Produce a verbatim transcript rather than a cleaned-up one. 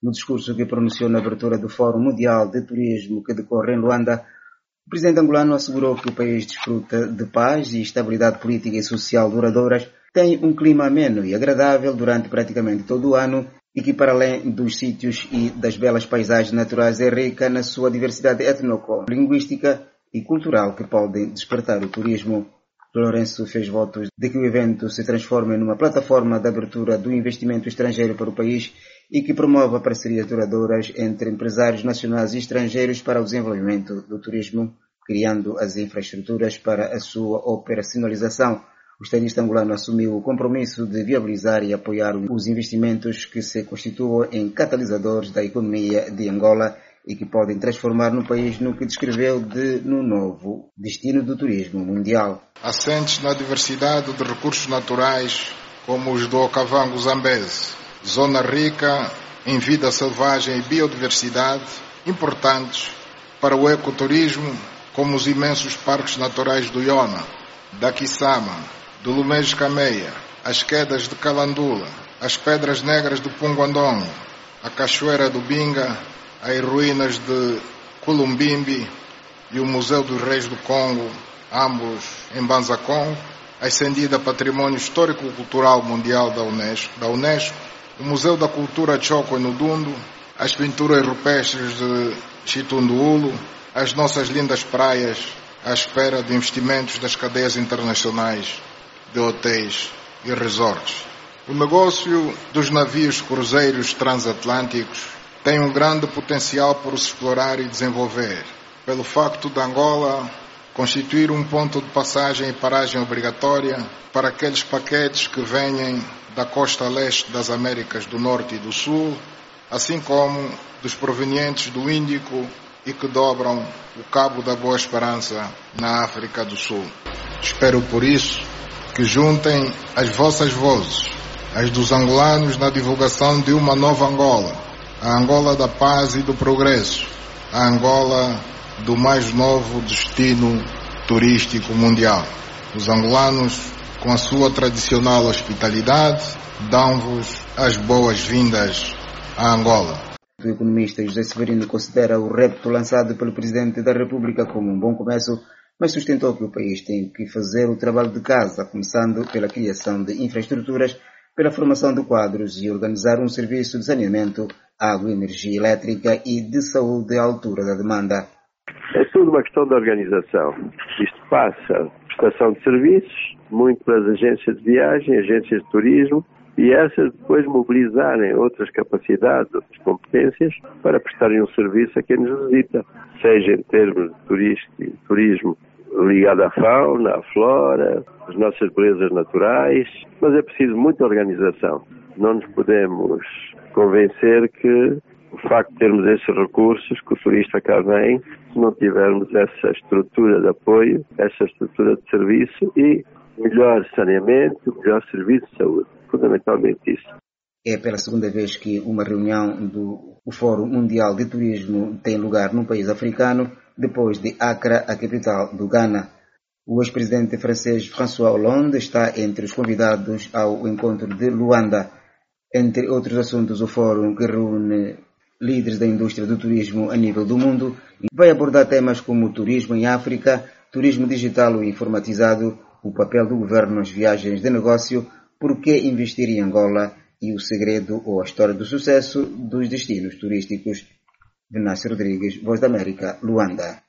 No discurso que pronunciou na abertura do Fórum Mundial de Turismo que decorre em Luanda, o presidente angolano assegurou que o país desfruta de paz e estabilidade política e social duradouras, tem um clima ameno e agradável durante praticamente todo o ano e que, para além dos sítios e das belas paisagens naturais, é rica na sua diversidade étnico-linguística e cultural que podem despertar o turismo. Lourenço fez votos de que o evento se transforme numa plataforma de abertura do investimento estrangeiro para o país e que promova parcerias duradouras entre empresários nacionais e estrangeiros para o desenvolvimento do turismo, criando as infraestruturas para a sua operacionalização. O estadista angolano assumiu o compromisso de viabilizar e apoiar os investimentos que se constituam em catalisadores da economia de Angola e que podem transformar no país no que descreveu de no novo destino do turismo mundial. Assentes na diversidade de recursos naturais como os do Okavango Zambeze, zona rica em vida selvagem e biodiversidade, importantes para o ecoturismo, como os imensos parques naturais do Iona, da Kisama, do Lumejo Cameia, as quedas de Calandula, as pedras negras do Punguandongo, a cachoeira do Binga, as ruínas de Culumbimbi e o Museu dos Reis do Congo, ambos em Banzacongo, a ascendida Patrimônio Histórico-Cultural Mundial da Unesco, da Unesco, o Museu da Cultura Chokwe no Dundo, as pinturas rupestres de Chitunduulo, as nossas lindas praias à espera de investimentos das cadeias internacionais de hotéis e resorts. O negócio dos navios cruzeiros transatlânticos tem um grande potencial por se explorar e desenvolver, pelo facto de Angola constituir um ponto de passagem e paragem obrigatória para aqueles paquetes que venham da costa leste das Américas do Norte e do Sul, assim como dos provenientes do Índico e que dobram o Cabo da Boa Esperança na África do Sul. Espero por isso que juntem as vossas vozes, as dos angolanos na divulgação de uma nova Angola, a Angola da paz e do progresso, a Angola do mais novo destino turístico mundial. Os angolanos, com a sua tradicional hospitalidade, dão-vos as boas-vindas a Angola. O economista José Severino considera o repto lançado pelo Presidente da República como um bom começo, mas sustentou que o país tem que fazer o trabalho de casa, começando pela criação de infraestruturas, pela formação de quadros e organizar um serviço de saneamento, água, energia elétrica e de saúde à altura da demanda. É tudo uma questão de organização. Isto passa prestação de serviços, muito pelas agências de viagem, agências de turismo, e essas depois mobilizarem outras capacidades, outras competências para prestarem um serviço a quem nos visita, seja em termos de turismo ligado à fauna, à flora, às nossas belezas naturais, mas é preciso muita organização. Não nos podemos convencer que o facto de termos esses recursos, que o turista cá vem, se não tivermos essa estrutura de apoio, essa estrutura de serviço e melhor saneamento, melhor serviço de saúde. Fundamentalmente isso. É pela segunda vez que uma reunião do Fórum Mundial de Turismo tem lugar num país africano, depois de Accra, a capital do Ghana. O ex-presidente francês François Hollande está entre os convidados ao encontro de Luanda. Entre outros assuntos, o fórum, que reúne líderes da indústria do turismo a nível do mundo, vai abordar temas como turismo em África, turismo digital e informatizado, o papel do governo nas viagens de negócio, por que investir em Angola e o segredo ou a história do sucesso dos destinos turísticos. Venâncio Rodrigues, Voz da América, Luanda.